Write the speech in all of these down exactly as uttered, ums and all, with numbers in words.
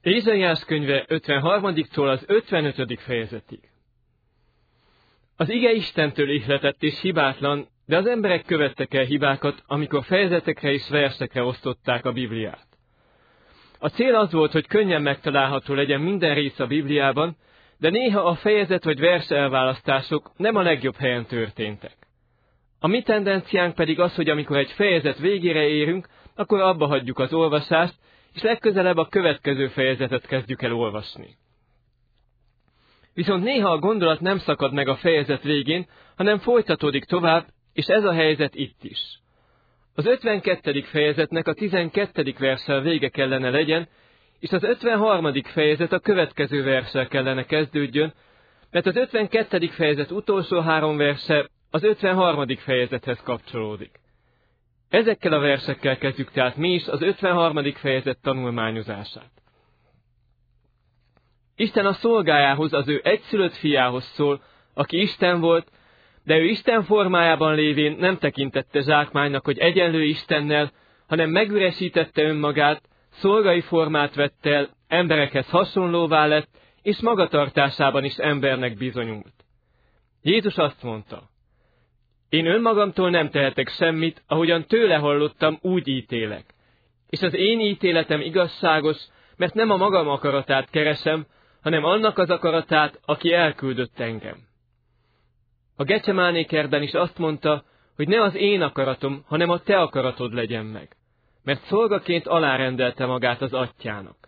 Ézsaiás könyve ötvenharmadiktól az ötvenötödik fejezetig. Az ige Istentől ihletett és hibátlan, de az emberek követtek el hibákat, amikor fejezetekre és versekre osztották a Bibliát. A cél az volt, hogy könnyen megtalálható legyen minden rész a Bibliában, de néha a fejezet vagy vers elválasztások nem a legjobb helyen történtek. A mi tendenciánk pedig az, hogy amikor egy fejezet végére érünk, akkor abba hagyjuk az olvasást, és legközelebb a következő fejezetet kezdjük el olvasni. Viszont néha a gondolat nem szakad meg a fejezet végén, hanem folytatódik tovább, és ez a helyzet itt is. Az ötvenkettedik fejezetnek a tizenkettedik verssel vége kellene legyen, és az ötvenharmadik fejezet a következő verssel kellene kezdődjön, mert az ötvenkettedik fejezet utolsó három verse az ötvenharmadik fejezethez kapcsolódik. Ezekkel a versekkel kezdjük tehát mi is az ötvenharmadik fejezet tanulmányozását. Isten a szolgájához, az ő egyszülött fiához szól, aki Isten volt, de ő Isten formájában lévén nem tekintette zsákmánynak, hogy egyenlő Istennel, hanem megüresítette önmagát, szolgai formát vett el, emberekhez hasonlóvá lett, és magatartásában is embernek bizonyult. Jézus azt mondta: én önmagamtól nem tehetek semmit, ahogyan tőle hallottam, úgy ítélek. És az én ítéletem igazságos, mert nem a magam akaratát keresem, hanem annak az akaratát, aki elküldött engem. A Gecsemáné kertben is azt mondta, hogy ne az én akaratom, hanem a te akaratod legyen meg, mert szolgaként alárendelte magát az atyának.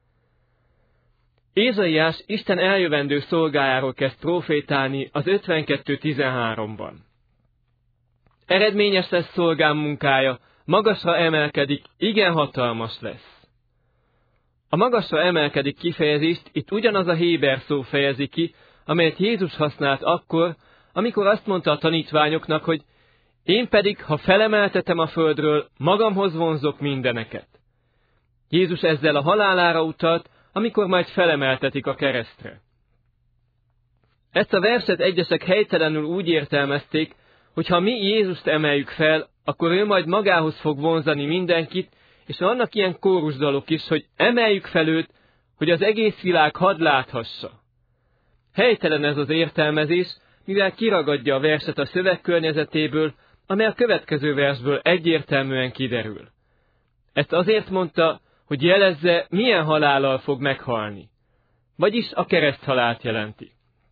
Ézsaiás Isten eljövendő szolgájáról kezd profétálni az ötvenkettő tizenháromban. Eredményes lesz szolgám munkája, magasra emelkedik, igen hatalmas lesz. A magasra emelkedik kifejezést itt ugyanaz a héber szó fejezi ki, amelyet Jézus használt akkor, amikor azt mondta a tanítványoknak, hogy én pedig, ha felemeltetem a földről, magamhoz vonzok mindeneket. Jézus ezzel a halálára utalt, amikor majd felemeltetik a keresztre. Ezt a verset egyesek helytelenül úgy értelmezték, hogy ha mi Jézust emeljük fel, akkor ő majd magához fog vonzani mindenkit, és vannak ilyen kórusdalok is, hogy emeljük fel őt, hogy az egész világ hadd láthassa. Helytelen ez az értelmezés, mivel kiragadja a verset a szövegkörnyezetéből, amely a következő versből egyértelműen kiderül. Ezt azért mondta, hogy jelezze, milyen halállal fog meghalni. Vagyis a kereszthalált jelenti.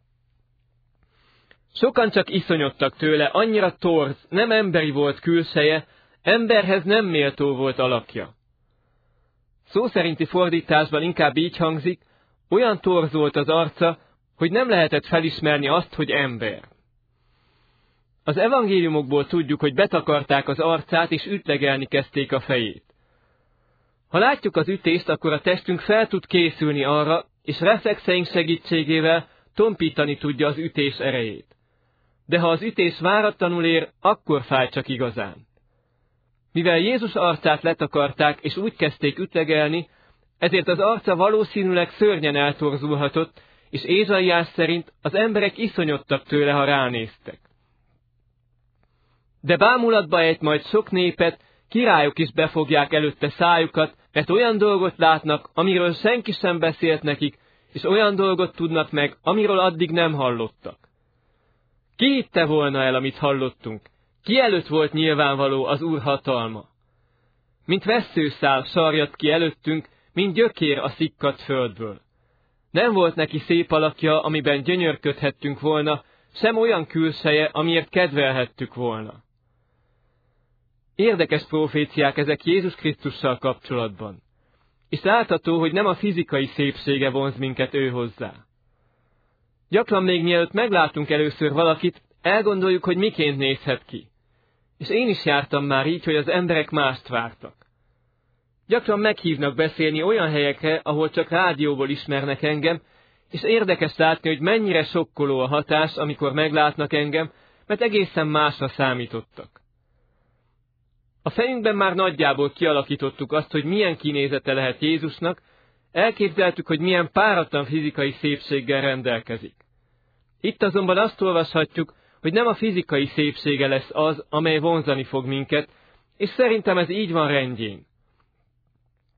Sokan csak iszonyodtak tőle, annyira torz, nem emberi volt külseje, emberhez nem méltó volt alakja. Szó szerinti fordításban inkább így hangzik, olyan torz volt az arca, hogy nem lehetett felismerni azt, hogy ember. Az evangéliumokból tudjuk, hogy betakarták az arcát, és ütlegelni kezdték a fejét. Ha látjuk az ütést, akkor a testünk fel tud készülni arra, és reflexeink segítségével tompítani tudja az ütés erejét. De ha az ütés váratlanul ér, akkor fáj csak igazán. Mivel Jézus arcát letakarták, és úgy kezdték ütlegelni, ezért az arca valószínűleg szörnyen eltorzulhatott, és Ézsaiás szerint az emberek iszonyodtak tőle, ha ránéztek. De bámulatba ejt majd sok népet, királyok is befogják előtte szájukat, mert olyan dolgot látnak, amiről senki sem beszélt nekik, és olyan dolgot tudnak meg, amiről addig nem hallottak. Ki hitte volna el, amit hallottunk? Ki előtt volt nyilvánvaló az Úr hatalma? Mint vesszőszál sarjadt ki előttünk, mint gyökér a szikkadt földből. Nem volt neki szép alakja, amiben gyönyörködhettünk volna, sem olyan külseje, amiért kedvelhettük volna. Érdekes proféciák ezek Jézus Krisztussal kapcsolatban. És látható, hogy nem a fizikai szépsége vonz minket ő hozzá. Gyakran még mielőtt meglátunk először valakit, elgondoljuk, hogy miként nézhet ki. És én is jártam már így, hogy az emberek mást vártak. Gyakran meghívnak beszélni olyan helyekre, ahol csak rádióból ismernek engem, és érdekes látni, hogy mennyire sokkoló a hatás, amikor meglátnak engem, mert egészen másra számítottak. A fejünkben már nagyjából kialakítottuk azt, hogy milyen kinézete lehet Jézusnak, elképzeltük, hogy milyen páratlan fizikai szépséggel rendelkezik. Itt azonban azt olvashatjuk, hogy nem a fizikai szépsége lesz az, amely vonzani fog minket, és szerintem ez így van rendjén.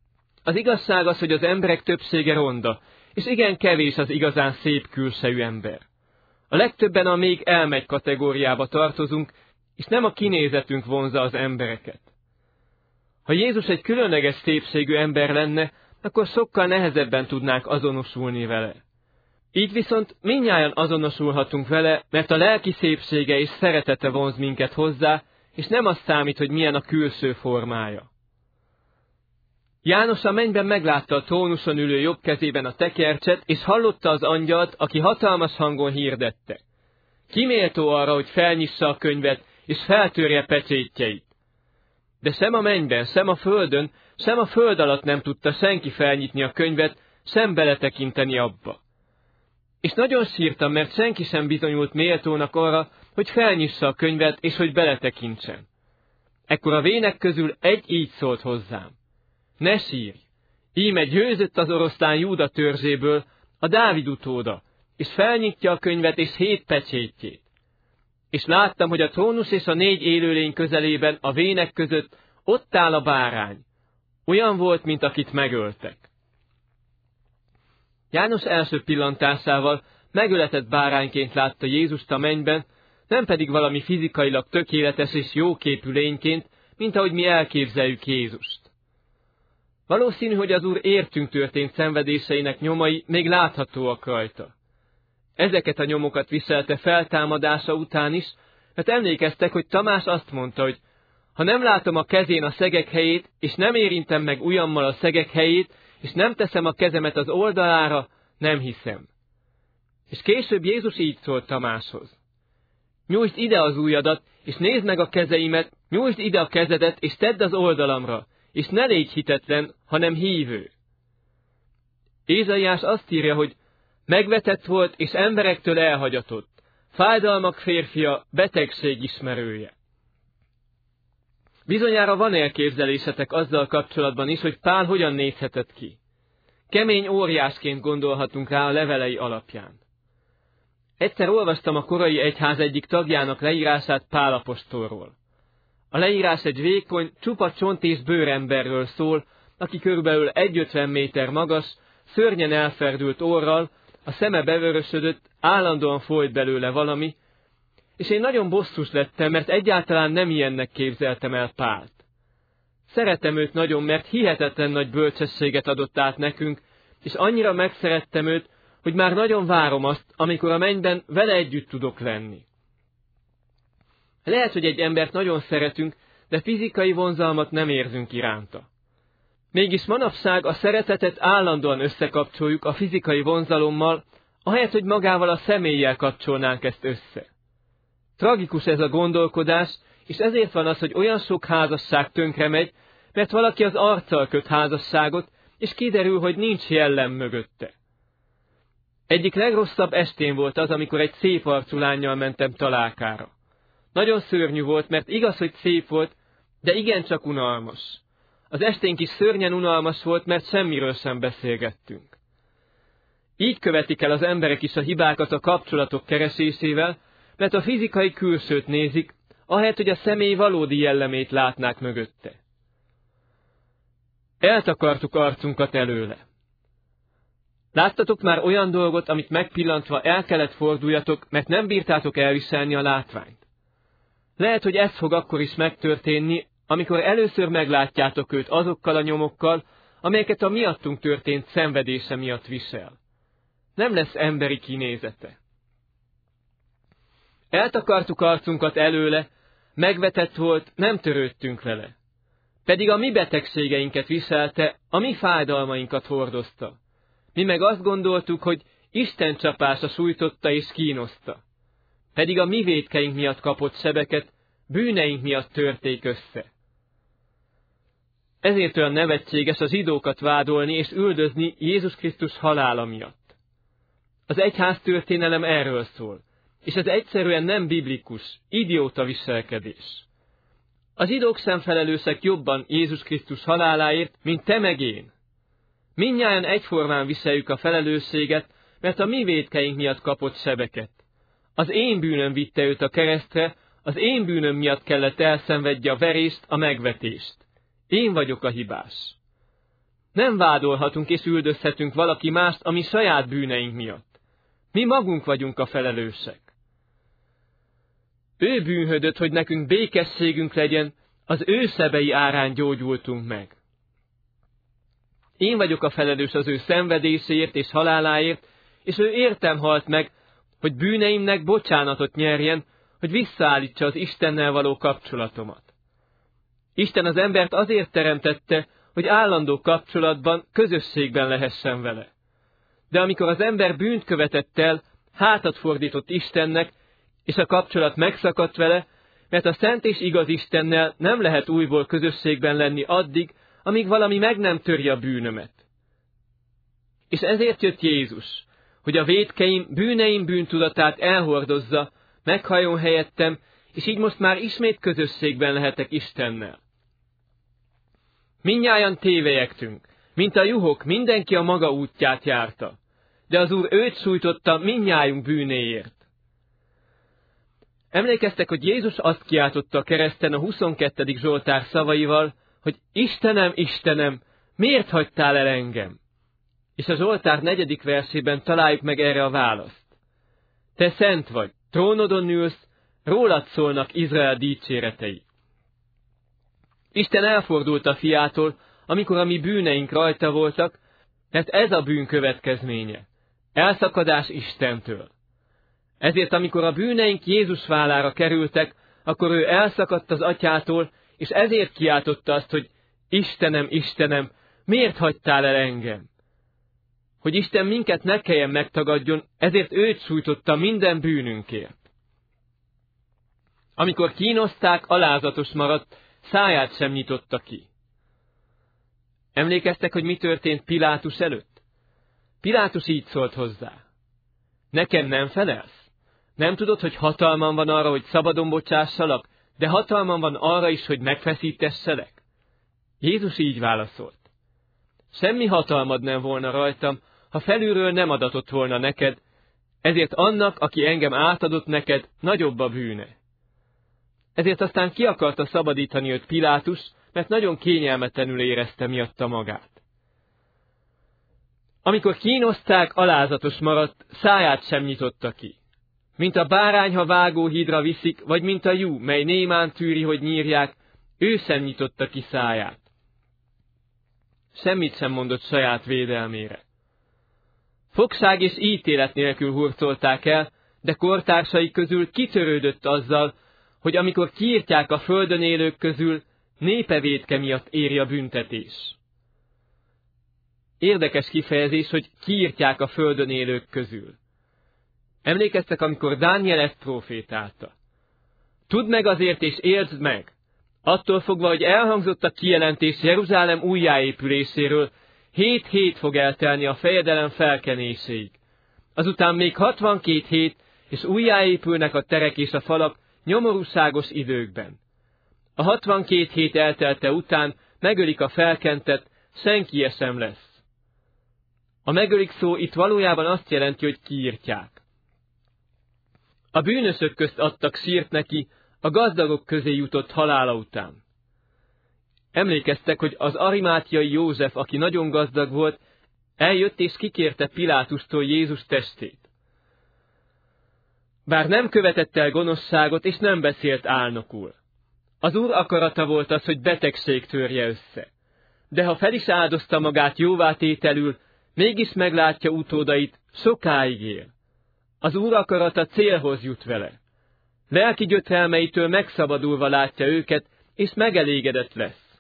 Az igazság az, hogy az emberek többsége ronda, és igen kevés az igazán szép külsejű ember. A legtöbben a még elmegy kategóriába tartozunk, és nem a kinézetünk vonzza az embereket. Ha Jézus egy különleges szépségű ember lenne, akkor sokkal nehezebben tudnánk azonosulni vele. Így viszont mindnyájan azonosulhatunk vele, mert a lelki szépsége és szeretete vonz minket hozzá, és nem az számít, hogy milyen a külső formája. János a mennyben meglátta a trónuson ülő jobb kezében a tekercset, és hallotta az angyalt, aki hatalmas hangon hirdette: ki méltó arra, hogy felnyissa a könyvet, és feltörje pecsétjeit? De sem a mennyben, sem a földön, sem a föld alatt nem tudta senki felnyitni a könyvet, sem beletekinteni abba. És nagyon sírtam, mert senki sem bizonyult méltónak arra, hogy felnyissa a könyvet, és hogy beletekintsen. Ekkor a vének közül egy így szólt hozzám: ne sírj! Íme győzött az oroszlán Júda törzséből, a Dávid utóda, és felnyitja a könyvet és hét pecsétjét. És láttam, hogy a trónus és a négy élőlény közelében, a vének között ott áll a bárány. Olyan volt, mint akit megöltek. János első pillantásával megöletett bárányként látta Jézust a mennyben, nem pedig valami fizikailag tökéletes és jóképű lényként, mint ahogy mi elképzeljük Jézust. Valószínű, hogy az Úr értünk történt szenvedéseinek nyomai még láthatóak rajta. Ezeket a nyomokat viselte feltámadása után is, mert emlékeztek, hogy Tamás azt mondta, hogy ha nem látom a kezén a szegek helyét, és nem érintem meg ujjammal a szegek helyét, és nem teszem a kezemet az oldalára, nem hiszem. És később Jézus így szólt Tamáshoz: nyújtsd ide az ujjadat, és nézd meg a kezeimet, nyújtsd ide a kezedet, és tedd az oldalamra, és ne légy hitetlen, hanem hívő. Ézaiás azt írja, hogy megvetett volt, és emberektől elhagyatott, fájdalmak férfia, betegség ismerője. Bizonyára van elképzelésetek azzal kapcsolatban is, hogy Pál hogyan nézhetett ki. Kemény óriásként gondolhatunk rá a levelei alapján. Egyszer olvastam a korai egyház egyik tagjának leírását Pál apostolról. A leírás egy vékony, csupa csont és bőremberről szól, aki körülbelül egyötven méter magas, szörnyen elferdült orral, a szeme bevörösödött, állandóan folyt belőle valami, és én nagyon bosszus lettem, mert egyáltalán nem ilyennek képzeltem el Pált. Szeretem őt nagyon, mert hihetetlen nagy bölcsességet adott át nekünk, és annyira megszerettem őt, hogy már nagyon várom azt, amikor a mennyben vele együtt tudok lenni. Lehet, hogy egy embert nagyon szeretünk, de fizikai vonzalmat nem érzünk iránta. Mégis manapság a szeretetet állandóan összekapcsoljuk a fizikai vonzalommal, ahelyett, hogy magával a személlyel kapcsolnánk ezt össze. Tragikus ez a gondolkodás, és ezért van az, hogy olyan sok házasság tönkre megy, mert valaki az arccal köt házasságot, és kiderül, hogy nincs jellem mögötte. Egyik legrosszabb estén volt az, amikor egy szép arcú lánnyal mentem találkára. Nagyon szörnyű volt, mert igaz, hogy szép volt, de igencsak unalmas. Az esténk is szörnyen unalmas volt, mert semmiről sem beszélgettünk. Így követik el az emberek is a hibákat a kapcsolatok keresésével, mert a fizikai külsőt nézik, ahelyett, hogy a személy valódi jellemét látnák mögötte. Eltakartuk arcunkat előle. Láttatok már olyan dolgot, amit megpillantva el kellett forduljatok, mert nem bírtátok elviselni a látványt? Lehet, hogy ez fog akkor is megtörténni, amikor először meglátjátok őt azokkal a nyomokkal, amelyeket a miattunk történt szenvedése miatt visel. Nem lesz emberi kinézete. Eltakartuk arcunkat előle, megvetett volt, nem törődtünk vele. Pedig a mi betegségeinket viselte, a mi fájdalmainkat hordozta. Mi meg azt gondoltuk, hogy Isten csapása sújtotta és kínoszta. Pedig a mi vétkeink miatt kapott sebeket, bűneink miatt törték össze. Ezért olyan nevetséges a zsidókat vádolni és üldözni Jézus Krisztus halála miatt. Az egyház történelem erről szól, és ez egyszerűen nem biblikus, idióta viselkedés. A zsidók sem felelősek jobban Jézus Krisztus haláláért, mint te meg én. Mindnyájan egyformán viseljük a felelősséget, mert a mi vétkeink miatt kapott sebeket. Az én bűnöm vitte őt a keresztre, az én bűnöm miatt kellett elszenvedje a verést, a megvetést. Én vagyok a hibás. Nem vádolhatunk és üldözhetünk valaki mást, ami saját bűneink miatt. Mi magunk vagyunk a felelősek. Ő bűnhödött, hogy nekünk békességünk legyen, az ő szebei árán gyógyultunk meg. Én vagyok a felelős az ő szenvedéséért és haláláért, és ő értem halt meg, hogy bűneimnek bocsánatot nyerjen, hogy visszaállítsa az Istennel való kapcsolatomat. Isten az embert azért teremtette, hogy állandó kapcsolatban, közösségben lehessen vele. De amikor az ember bűnt követett el, hátat fordított Istennek, és a kapcsolat megszakadt vele, mert a szent és igaz Istennel nem lehet újból közösségben lenni addig, amíg valami meg nem töri a bűnömet. És ezért jött Jézus, hogy a vétkeim, bűneim bűntudatát elhordozza, meghajjon helyettem, és így most már ismét közösségben lehetek Istennel. Mindnyájan tévejektünk, mint a juhok, mindenki a maga útját járta, de az Úr őt sújtotta mindnyájunk bűnéért. Emlékeztek, hogy Jézus azt kiáltotta a kereszten a huszonkettedik Zsoltár szavaival, hogy Istenem, Istenem, miért hagytál el engem? És a Zsoltár negyedik versében találjuk meg erre a választ. Te szent vagy, trónodon ülsz, rólad szólnak Izrael dicséretei. Isten elfordult a fiától, amikor a mi bűneink rajta voltak, mert ez a bűn következménye. Elszakadás Istentől. Ezért, amikor a bűneink Jézus vállára kerültek, akkor ő elszakadt az atyától, és ezért kiáltotta azt, hogy Istenem, Istenem, miért hagytál el engem? Hogy Isten minket ne kelljen megtagadjon, ezért őt sújtotta minden bűnünkért. Amikor kínozták, alázatos maradt, száját sem nyitotta ki. Emlékeztek, hogy mi történt Pilátus előtt? Pilátus így szólt hozzá. Nekem nem felelsz? Nem tudod, hogy hatalmam van arra, hogy szabadon bocsássalak, de hatalmam van arra is, hogy megfeszítesselek? Jézus így válaszolt. Semmi hatalmad nem volna rajtam, ha felülről nem adatott volna neked, ezért annak, aki engem átadott neked, nagyobb a bűne. Ezért aztán ki akarta szabadítani őt Pilátus, mert nagyon kényelmetlenül érezte miatta magát. Amikor kínozták, alázatos maradt, száját sem nyitotta ki. Mint a bárány, ha vágóhídra viszik, vagy mint a jú, mely némán tűri, hogy nyírják, ő sem nyitotta ki száját. Semmit sem mondott saját védelmére. Fogság és ítélet nélkül hurcolták el, de kortársai közül kitörődött azzal, hogy amikor kiírtják a földön élők közül, népe vétke miatt éri a büntetés. Érdekes kifejezés, hogy kiírtják a földön élők közül. Emlékeztek, amikor Dániel ezt prófétálta. Tudd meg azért és értsd meg, attól fogva, hogy elhangzott a kijelentés Jeruzsálem újjáépüléséről, hét hét fog eltelni a fejedelem felkenéséig. Azután még hatvankét hét, és újjáépülnek a terek és a falak nyomorúságos időkben. A hatvankét hét eltelte után megölik a felkentet, senki sem lesz. A megölik szó itt valójában azt jelenti, hogy kiírtják. A bűnösök közt adtak sírt neki, a gazdagok közé jutott halála után. Emlékeztek, hogy az arimátiai József, aki nagyon gazdag volt, eljött és kikérte Pilátustól Jézus testét. Bár nem követett el gonoszságot, és nem beszélt álnokul. Az Úr akarata volt az, hogy betegség törje össze. De ha fel is áldozta magát jóvátételül, mégis meglátja utódait, sokáig él. Az Úr akarata célhoz jut vele. Lelki gyötrelmeitől megszabadulva látja őket, és megelégedett lesz.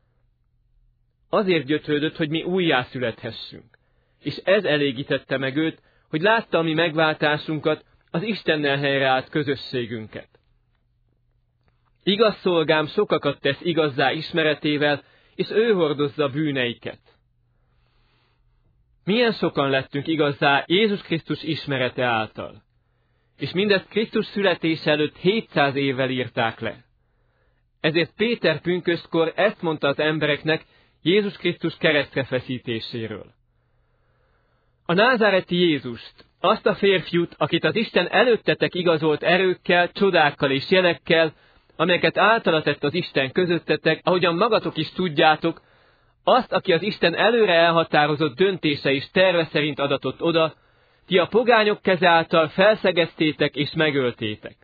Azért gyötrődött, hogy mi újjászülethessünk. És ez elégítette meg őt, hogy látta a mi megváltásunkat, az Istennel helyreállt közösségünket. Igaz szolgám sokakat tesz igazzá ismeretével, és ő hordozza bűneiket. Milyen sokan lettünk igazzá Jézus Krisztus ismerete által. És mindezt Krisztus születése előtt hétszáz évvel írták le. Ezért Péter pünköstkor ezt mondta az embereknek Jézus Krisztus keresztre feszítéséről. A názáreti Jézust, azt a férfiút, akit az Isten előttetek igazolt erőkkel, csodákkal és jelekkel, amelyeket általa tett az Isten közöttetek, ahogyan magatok is tudjátok, azt, aki az Isten előre elhatározott döntése és terve szerint adatott oda, ti a pogányok keze által felszegeztétek és megöltétek.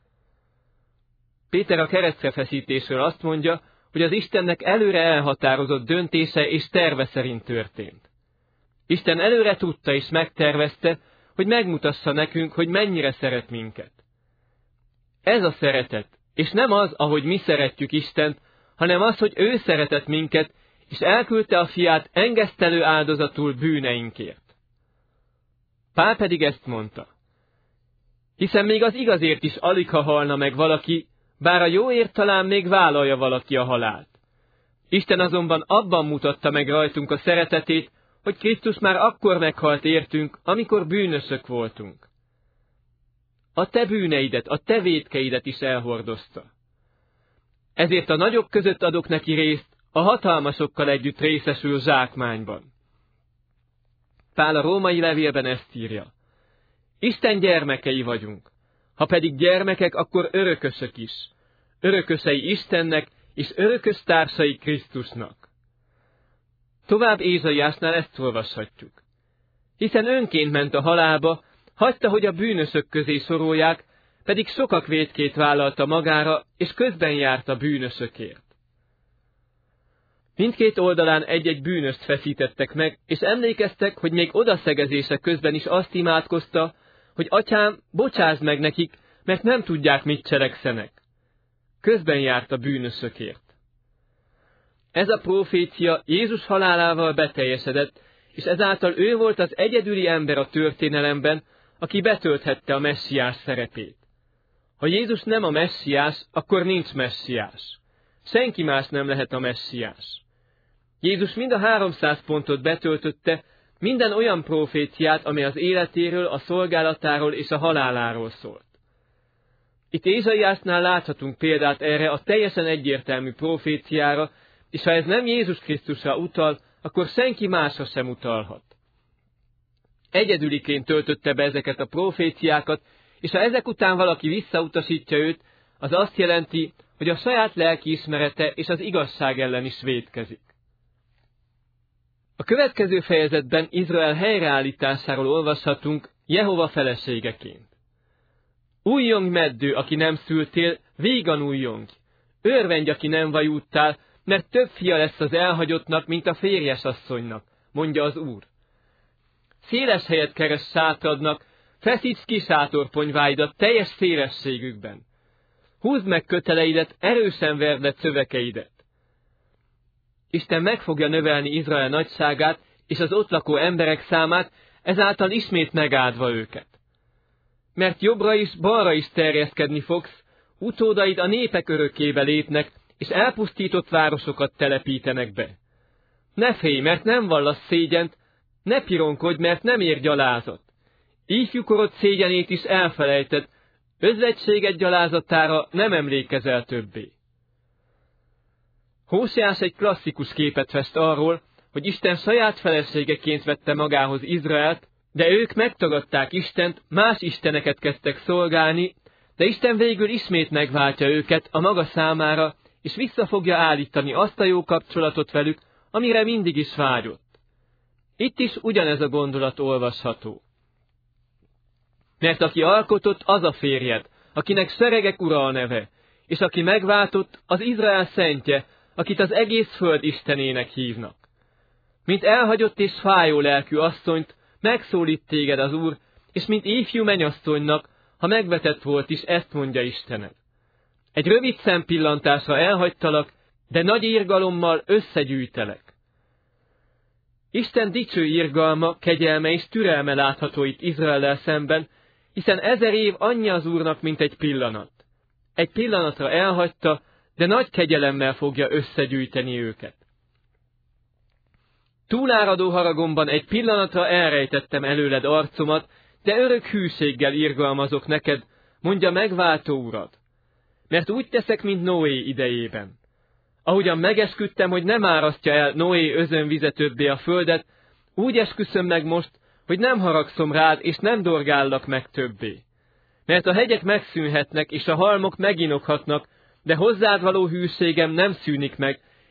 Péter a keresztrefeszítésről azt mondja, hogy az Istennek előre elhatározott döntése és terve szerint történt. Isten előre tudta és megtervezte, hogy megmutassa nekünk, hogy mennyire szeret minket. Ez a szeretet, és nem az, ahogy mi szeretjük Istent, hanem az, hogy ő szeretett minket, és elküldte a fiát engesztelő áldozatul bűneinkért. Pál pedig ezt mondta. Hiszen még az igazért is aligha halna meg valaki, bár a jóért talán még vállalja valaki a halált. Isten azonban abban mutatta meg rajtunk a szeretetét, hogy Krisztus már akkor meghalt értünk, amikor bűnösök voltunk. A te bűneidet, a te vétkeidet is elhordozta. Ezért a nagyok között adok neki részt, a hatalmasokkal együtt részesül zsákmányban. Pál a római levélben ezt írja. Isten gyermekei vagyunk, ha pedig gyermekek, akkor örökösök is, örökösei Istennek és örökös társai Krisztusnak. Tovább Ézsaiásnál ezt olvashatjuk. Hiszen önként ment a halálba, hagyta, hogy a bűnösök közé sorolják, pedig sokak vétkét vállalta magára, és közben járt a bűnösökért. Mindkét oldalán egy-egy bűnöst feszítettek meg, és emlékeztek, hogy még odaszegezése közben is azt imádkozta, hogy atyám, bocsásd meg nekik, mert nem tudják, mit cselekszenek. Közben járt a bűnösökért. Ez a profécia Jézus halálával beteljesedett, és ezáltal ő volt az egyedüli ember a történelemben, aki betölthette a messiás szerepét. Ha Jézus nem a messiás, akkor nincs messiás. Senki más nem lehet a messiás. Jézus mind a háromszáz pontot betöltötte, minden olyan proféciát, ami az életéről, a szolgálatáról és a haláláról szólt. Itt Ézsaiásnál láthatunk példát erre a teljesen egyértelmű proféciára, és ha ez nem Jézus Krisztusra utal, akkor senki másra sem utalhat. Egyedüliként töltötte be ezeket a proféciákat, és ha ezek után valaki visszautasítja őt, az azt jelenti, hogy a saját lelkiismerete és az igazság ellen is vétkezik. A következő fejezetben Izrael helyreállításáról olvashatunk Jehova feleségeként. Újjongj meddő, aki nem szültél, vígan újjongj. Örvendj, aki nem vajúdtál, mert több fia lesz az elhagyottnak, mint a férjes asszonynak, mondja az Úr. Széles helyet keres sátradnak, feszíts ki sátorponyváidat teljes szélességükben. Húzd meg köteleidet, erősen verd le szövekeidet. Isten meg fogja növelni Izrael nagyságát és az ott lakó emberek számát, ezáltal ismét megáldva őket. Mert jobbra is, balra is terjeszkedni fogsz, utódaid a népek örökkébe lépnek, és elpusztított városokat telepítenek be. Ne félj, mert nem vallasz szégyent, ne pironkodj, mert nem ér gyalázat. Ifjúkorod szégyenét is elfelejted, özvegységed gyalázatára nem emlékezel többé. Hóseás egy klasszikus képet fest arról, hogy Isten saját feleségeként vette magához Izraelt, de ők megtagadták Istent, más isteneket kezdtek szolgálni, de Isten végül ismét megváltja őket a maga számára, és vissza fogja állítani azt a jó kapcsolatot velük, amire mindig is vágyott. Itt is ugyanez a gondolat olvasható. Mert aki alkotott, az a férjed, akinek seregek ura a neve, és aki megváltott, az Izrael szentje, akit az egész föld Istenének hívnak. Mint elhagyott és fájó lelkű asszonyt, megszólít téged az Úr, és mint ifjú mennyasszonynak, ha megvetett volt is, ezt mondja Istened. Egy rövid szempillantásra elhagytalak, de nagy irgalommal összegyűjtelek. Isten dicső irgalma, kegyelme és türelme látható itt Izraellel szemben, hiszen ezer év annyi az Úrnak, mint egy pillanat. Egy pillanatra elhagyta, de nagy kegyelemmel fogja összegyűjteni őket. Túláradó haragomban egy pillanatra elrejtettem előled arcomat, de örök hűséggel irgalmazok neked, mondja megváltó Urad. Mert úgy teszek, mint Noé idejében. Ahogyan megesküdtem, hogy nem árasztja el Noé özönvize többé a földet, úgy esküszöm meg most, hogy nem haragszom rád, és nem dorgállak meg többé. Mert a hegyek megszűnhetnek, és a halmok meginokhatnak, de hozzád való hűségem nem szűnik meg,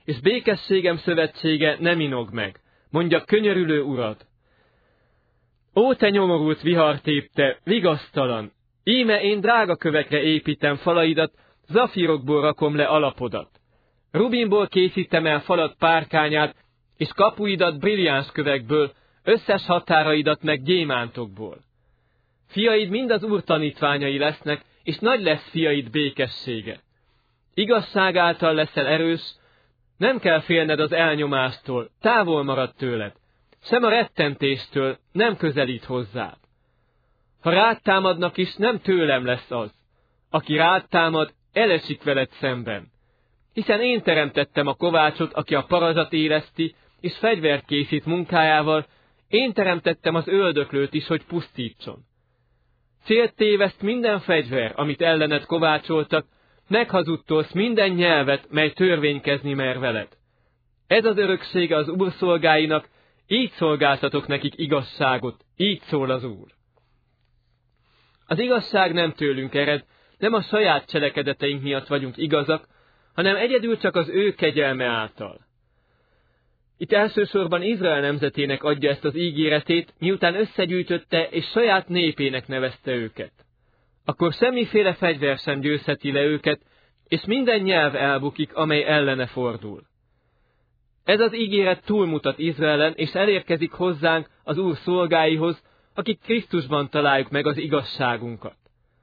és békességem szövetsége nem inog meg, mondja könyörülő Urad. Ó, te nyomorult vihartépte, vigasztalan! Íme én drága kövekre építem falaidat, zafírokból rakom le alapodat. Rubinból készítem el falad párkányát, és kapuidat brilliáns kövekből, összes határaidat meg gyémántokból. Fiaid mind az Úr tanítványai lesznek, és nagy lesz fiaid békessége. Igazság által leszel erős, nem kell félned az elnyomástól, távol marad tőled, sem a rettentéstől nem közelít hozzád. Ha rád támadnak is, nem tőlem lesz az. Aki rád támad, elesik veled szemben. Hiszen én teremtettem a kovácsot, aki a parazsat éleszti, és fegyvert készít munkájával, én teremtettem az öldöklőt is, hogy pusztítson. Célt téveszt minden fegyver, amit ellened kovácsoltak, meghazudtolsz minden nyelvet, mely törvénykezni mer veled. Ez az öröksége az Úr szolgáinak, így szolgáltatok nekik igazságot, így szól az Úr. Az igazság nem tőlünk ered, nem a saját cselekedeteink miatt vagyunk igazak, hanem egyedül csak az ő kegyelme által. Itt elsősorban Izrael nemzetének adja ezt az ígéretét, miután összegyűjtötte és saját népének nevezte őket. Akkor semmiféle fegyver sem győzheti le őket, és minden nyelv elbukik, amely ellene fordul. Ez az ígéret túlmutat Izraelen, és elérkezik hozzánk az Úr szolgáihoz, akik Krisztusban találjuk meg az igazságunkat.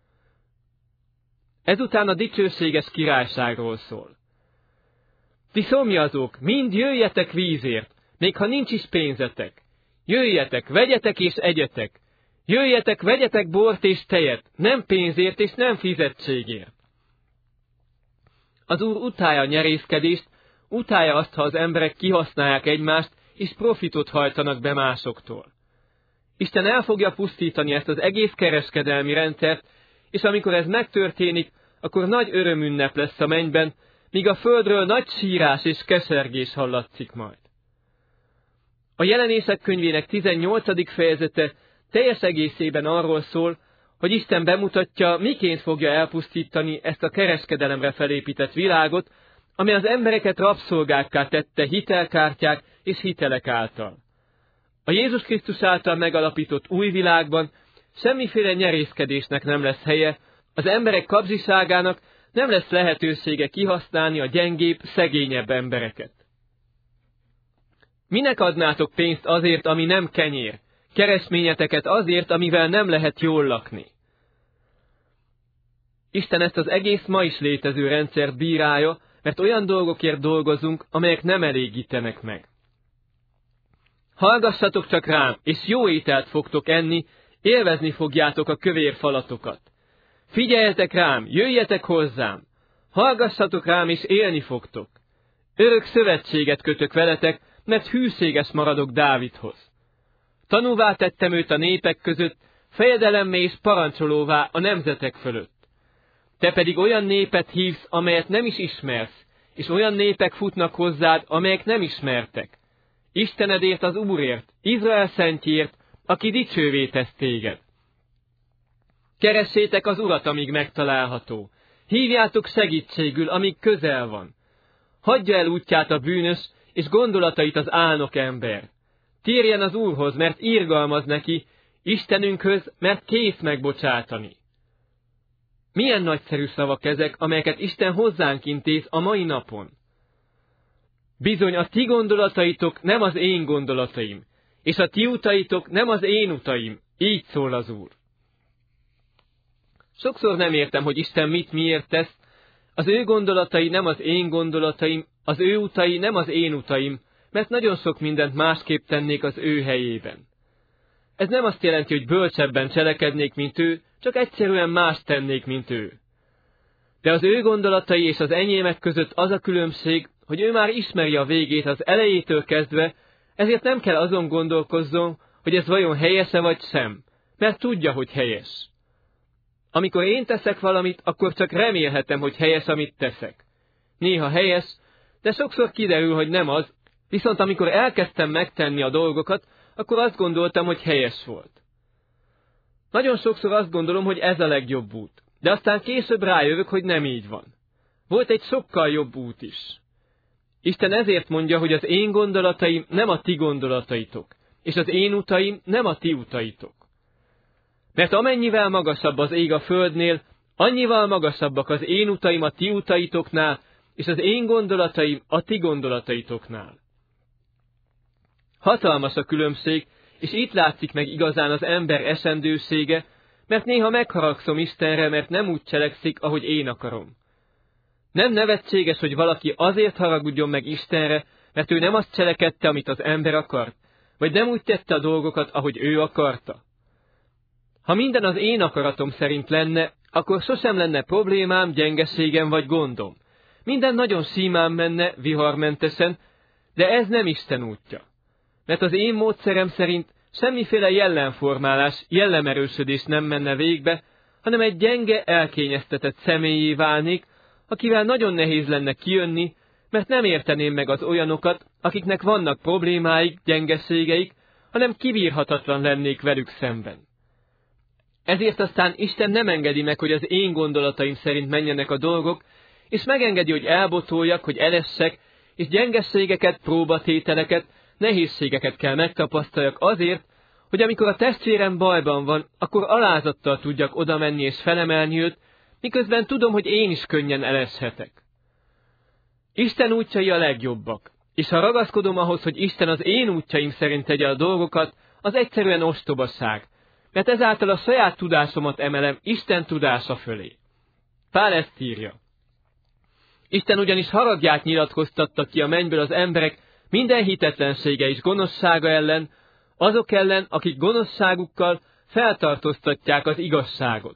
Ezután a dicsőséges királyságról szól. Ti szomjazók, mind jöjjetek vízért, még ha nincs is pénzetek. Jöjjetek, vegyetek és egyetek. Jöjjetek, vegyetek bort és tejet, nem pénzért és nem fizetségért. Az Úr utálja a nyerészkedést, utálja azt, ha az emberek kihasználják egymást, és profitot hajtanak be másoktól. Isten el fogja pusztítani ezt az egész kereskedelmi rendszert, és amikor ez megtörténik, akkor nagy örömünnep lesz a mennyben, míg a földről nagy sírás és kesergés hallatszik majd. A Jelenések könyvének tizennyolcadik fejezete teljes egészében arról szól, hogy Isten bemutatja, miként fogja elpusztítani ezt a kereskedelemre felépített világot, amely az embereket rabszolgákká tette hitelkártyák és hitelek által. A Jézus Krisztus által megalapított új világban semmiféle nyerészkedésnek nem lesz helye, az emberek kapzsiságának nem lesz lehetősége kihasználni a gyengébb, szegényebb embereket. Minek adnátok pénzt azért, ami nem kenyér, keresményeteket azért, amivel nem lehet jól lakni? Isten ezt az egész ma is létező rendszert bírálja, mert olyan dolgokért dolgozunk, amelyek nem elégítenek meg. Hallgassatok csak rám, és jó ételt fogtok enni, élvezni fogjátok a kövér falatokat. Figyeljetek rám, jöjjetek hozzám, hallgassatok rám, és élni fogtok. Örök szövetséget kötök veletek, mert hűséges maradok Dávidhoz. Tanúvá tettem őt a népek között, fejedelemmé és parancsolóvá a nemzetek fölött. Te pedig olyan népet hívsz, amelyet nem is ismersz, és olyan népek futnak hozzád, amelyek nem ismertek. Istenedért az Úrért, Izrael szentjért, aki dicsővé tesz téged. Keressétek az Urat, amíg megtalálható. Hívjátok segítségül, amíg közel van. Hagyja el útját a bűnös, és gondolatait az álnok ember. Térjen az Úrhoz, mert irgalmaz neki, Istenünkhöz, mert kész megbocsátani. Milyen nagyszerű szavak ezek, amelyeket Isten hozzánk intéz a mai napon. Bizony a ti gondolataitok nem az én gondolataim, és a ti utaitok nem az én utaim, így szól az Úr. Sokszor nem értem, hogy Isten mit miért tesz, az ő gondolatai nem az én gondolataim, az ő utai nem az én utaim, mert nagyon sok mindent másképp tennék az ő helyében. Ez nem azt jelenti, hogy bölcsebben cselekednék, mint ő, csak egyszerűen más tennék, mint ő. De az ő gondolatai és az enyémek között az a különbség, hogy ő már ismeri a végét az elejétől kezdve, ezért nem kell azon gondolkozzon, hogy ez vajon helyes-e vagy sem, mert tudja, hogy helyes. Amikor én teszek valamit, akkor csak remélhetem, hogy helyes, amit teszek. Néha helyes, de sokszor kiderül, hogy nem az, viszont amikor elkezdtem megtenni a dolgokat, akkor azt gondoltam, hogy helyes volt. Nagyon sokszor azt gondolom, hogy ez a legjobb út, de aztán később rájövök, hogy nem így van. Volt egy sokkal jobb út is. Isten ezért mondja, hogy az én gondolataim nem a ti gondolataitok, és az én utaim nem a ti utaitok. Mert amennyivel magasabb az ég a földnél, annyival magasabbak az én utaim a ti utaitoknál, és az én gondolataim a ti gondolataitoknál. Hatalmas a különbség, és itt látszik meg igazán az ember esendősége, mert néha megharagszom Istenre, mert nem úgy cselekszik, ahogy én akarom. Nem nevetséges, hogy valaki azért haragudjon meg Istenre, mert ő nem azt cselekedte, amit az ember akart, vagy nem úgy tette a dolgokat, ahogy ő akarta. Ha minden az én akaratom szerint lenne, akkor sosem lenne problémám, gyengeségem vagy gondom. Minden nagyon símán menne, viharmentesen, de ez nem Isten útja. Mert az én módszerem szerint semmiféle jellemformálás, jellemerősödés nem menne végbe, hanem egy gyenge, elkényeztetett személyé válnék, akivel nagyon nehéz lenne kijönni, mert nem érteném meg az olyanokat, akiknek vannak problémáik, gyengeségeik, hanem kibírhatatlan lennék velük szemben. Ezért aztán Isten nem engedi meg, hogy az én gondolataim szerint menjenek a dolgok, és megengedi, hogy elbotoljak, hogy elessek, és gyengeségeket, próbatételeket, nehézségeket kell megtapasztaljak azért, hogy amikor a testvérem bajban van, akkor alázattal tudjak oda menni és felemelni őt, miközben tudom, hogy én is könnyen eleshetek. Isten útjai a legjobbak, és ha ragaszkodom ahhoz, hogy Isten az én útjaim szerint tegye a dolgokat, az egyszerűen ostobaság, mert ezáltal a saját tudásomat emelem Isten tudása fölé. Pál ezt írja. Isten ugyanis haragját nyilatkoztatta ki a mennyből az emberek minden hitetlensége és gonoszsága ellen, azok ellen, akik gonoszságukkal feltartóztatják az igazságot.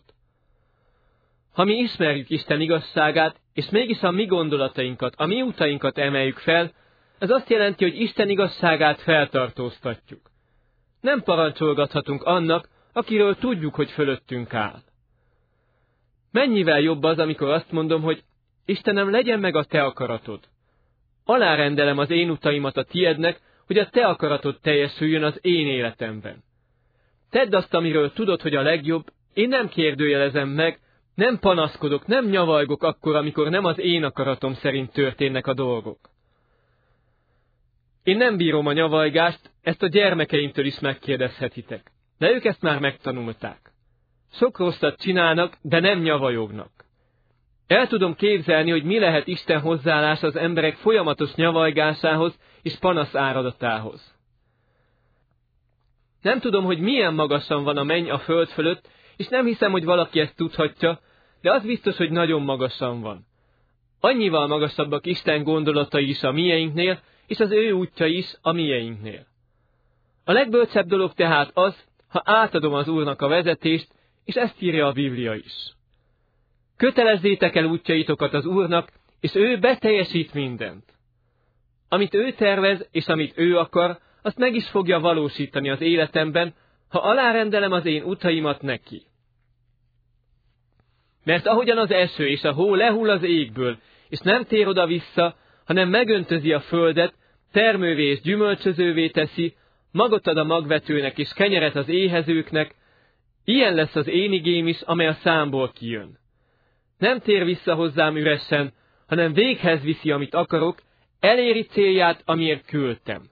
Ha mi ismerjük Isten igazságát, és mégis a mi gondolatainkat, a mi utainkat emeljük fel, ez azt jelenti, hogy Isten igazságát feltartóztatjuk. Nem parancsolgathatunk annak, akiről tudjuk, hogy fölöttünk áll. Mennyivel jobb az, amikor azt mondom, hogy Istenem, legyen meg a te akaratod. Alárendelem az én utaimat a tiednek, hogy a te akaratod teljesüljön az én életemben. Tedd azt, amiről tudod, hogy a legjobb, én nem kérdőjelezem meg, nem panaszkodok, nem nyavalgok akkor, amikor nem az én akaratom szerint történnek a dolgok. Én nem bírom a nyavalgást, ezt a gyermekeimtől is megkérdezhetitek, de ők ezt már megtanulták. Sok rosszat csinálnak, de nem nyavajognak. El tudom képzelni, hogy mi lehet Isten hozzáállás az emberek folyamatos nyavalgásához és panasz áradatához. Nem tudom, hogy milyen magasan van a menny a föld fölött, és nem hiszem, hogy valaki ezt tudhatja, de az biztos, hogy nagyon magasan van. Annyival magasabbak Isten gondolatai is a mieinknél, és az ő útja is a mieinknél. A legbölcsebb dolog tehát az, ha átadom az Úrnak a vezetést, és ezt írja a Biblia is. Kötelezzétek el útjaitokat az Úrnak, és ő beteljesít mindent. Amit ő tervez, és amit ő akar, azt meg is fogja valósítani az életemben, ha alárendelem az én utaimat neki. Mert ahogyan az eső és a hó lehull az égből, és nem tér oda-vissza, hanem megöntözi a földet, termővé és gyümölcsözővé teszi, magot ad a magvetőnek és kenyeret az éhezőknek, ilyen lesz az én igém is, amely a számból kijön. Nem tér vissza hozzám üresen, hanem véghez viszi, amit akarok, eléri célját, amiért küldtem.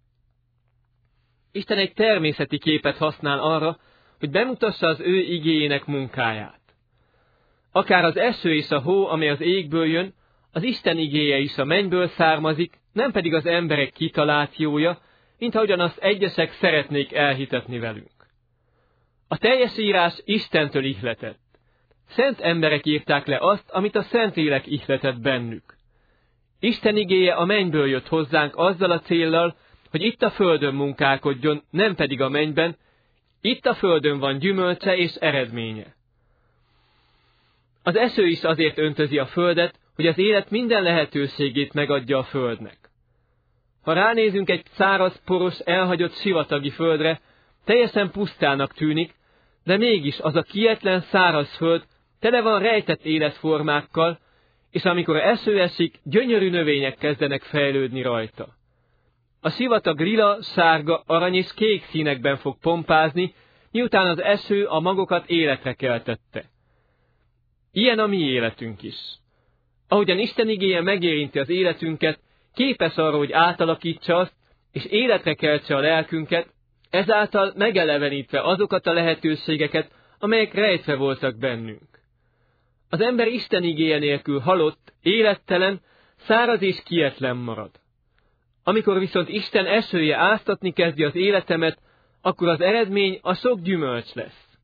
Isten egy természeti képet használ arra, hogy bemutassa az ő igéjének munkáját. Akár az eső és a hó, amely az égből jön, az Isten igéje is a mennyből származik, nem pedig az emberek kitalációja, mint ahogyan azt egyesek szeretnék elhitetni velünk. A teljes írás Istentől ihletett. Szent emberek írták le azt, amit a Szentlélek ihletett bennük. Isten igéje a mennyből jött hozzánk azzal a céllal, hogy itt a földön munkálkodjon, nem pedig a mennyben, itt a földön van gyümölcse és eredménye. Az eső is azért öntözi a földet, hogy az élet minden lehetőségét megadja a földnek. Ha ránézünk egy száraz, poros, elhagyott sivatagi földre, teljesen pusztának tűnik, de mégis az a kietlen száraz föld tele van rejtett életformákkal, és amikor eső esik, gyönyörű növények kezdenek fejlődni rajta. A sivatag lila, sárga, arany és kék színekben fog pompázni, miután az eső a magokat életre keltette. Ilyen a mi életünk is. Ahogyan Isten igéje megérinti az életünket, képes arra, hogy átalakítsa azt, és életre keltse a lelkünket, ezáltal megelevenítve azokat a lehetőségeket, amelyek rejtve voltak bennünk. Az ember Isten igéje nélkül halott, élettelen, száraz és kietlen marad. Amikor viszont Isten esője áztatni kezdi az életemet, akkor az eredmény a sok gyümölcs lesz.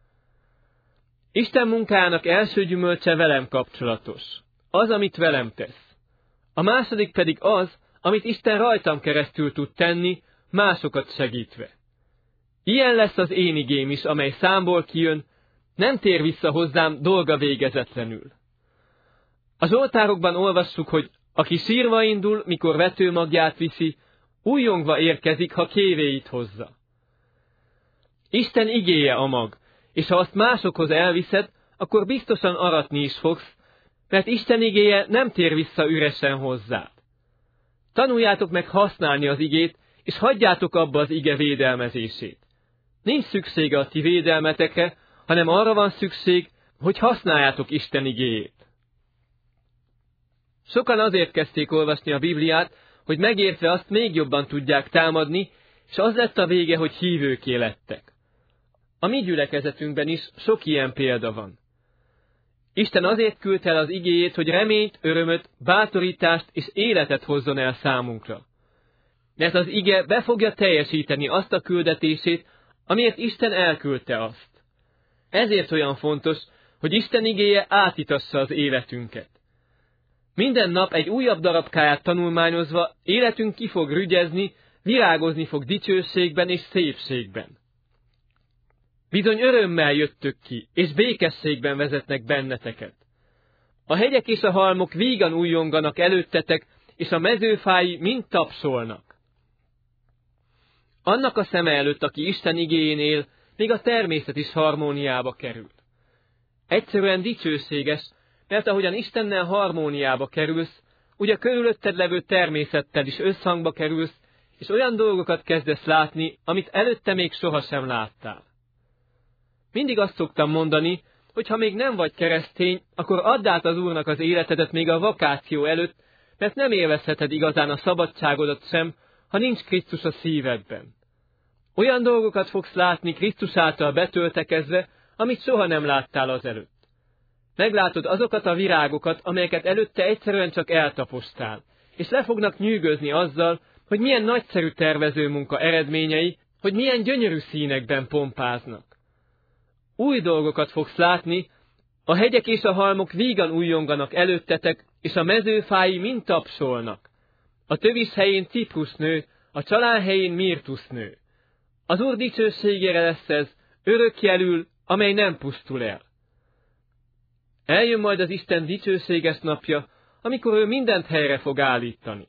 Isten munkájának első gyümölcse velem kapcsolatos. Az, amit velem tesz. A második pedig az, amit Isten rajtam keresztül tud tenni, másokat segítve. Ilyen lesz az én igém is, amely számból kijön, nem tér vissza hozzám dolga végezetlenül. A Zsoltárokban olvassuk, hogy aki sírva indul, mikor vetőmagját viszi, újjongva érkezik, ha kévéit hozza. Isten igéje a mag, és ha azt másokhoz elviszed, akkor biztosan aratni is fogsz, mert Isten igéje nem tér vissza üresen hozzád. Tanuljátok meg használni az igét, és hagyjátok abba az ige védelmezését. Nincs szüksége a ti védelmetekre, hanem arra van szükség, hogy használjátok Isten igéjét. Sokan azért kezdték olvasni a Bibliát, hogy megértve azt még jobban tudják támadni, és az lett a vége, hogy hívőké lettek. A mi gyülekezetünkben is sok ilyen példa van. Isten azért küldte el az igéjét, hogy reményt, örömöt, bátorítást és életet hozzon el számunkra. Mert az ige be fogja teljesíteni azt a küldetését, amiért Isten elküldte azt. Ezért olyan fontos, hogy Isten igéje átitassa az életünket. Minden nap egy újabb darabkáját tanulmányozva életünk ki fog rügyezni, virágozni fog dicsőségben és szépségben. Bizony örömmel jöttök ki, és békességben vezetnek benneteket. A hegyek és a halmok vígan újjonganak előttetek, és a mezőfái mind tapsolnak. Annak a szeme előtt, aki Isten igéjén él, még a természet is harmóniába kerül. Egyszerűen dicsőséges, mert ahogyan Istennel harmóniába kerülsz, úgy a körülötted levő természettel is összhangba kerülsz, és olyan dolgokat kezdesz látni, amit előtte még sohasem láttál. Mindig azt szoktam mondani, hogy ha még nem vagy keresztény, akkor add át az Úrnak az életedet még a vakáció előtt, mert nem élvezheted igazán a szabadságodat sem, ha nincs Krisztus a szívedben. Olyan dolgokat fogsz látni Krisztus által betöltekezve, amit soha nem láttál azelőtt. Meglátod azokat a virágokat, amelyeket előtte egyszerűen csak eltapostál, és le fognak nyűgözni azzal, hogy milyen nagyszerű tervezőmunka eredményei, hogy milyen gyönyörű színekben pompáznak. Új dolgokat fogsz látni, a hegyek és a halmok vígan újjonganak előttetek, és a mezőfái mind tapsolnak. A tövis helyén ciprus nő, a csalán helyén mirtusz nő. Az Úr dicsőségére lesz ez, örökjelül, amely nem pusztul el. Eljön majd az Isten dicsőséges napja, amikor ő mindent helyre fog állítani.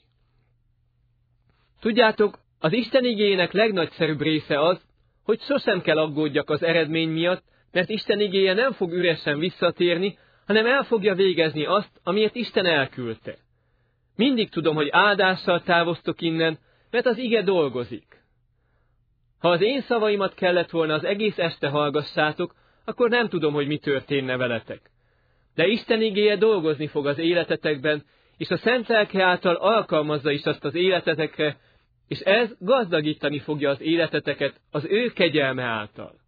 Tudjátok, az Isten igéjének legnagyszerűbb része az, hogy sosem kell aggódjak az eredmény miatt, mert Isten igéje nem fog üresen visszatérni, hanem el fogja végezni azt, amiért Isten elküldte. Mindig tudom, hogy áldással távoztok innen, mert az ige dolgozik. Ha az én szavaimat kellett volna az egész este hallgassátok, akkor nem tudom, hogy mi történne veletek. De Isten igéje dolgozni fog az életetekben, és a Szent Lelke által alkalmazza is azt az életetekre, és ez gazdagítani fogja az életeteket az ő kegyelme által.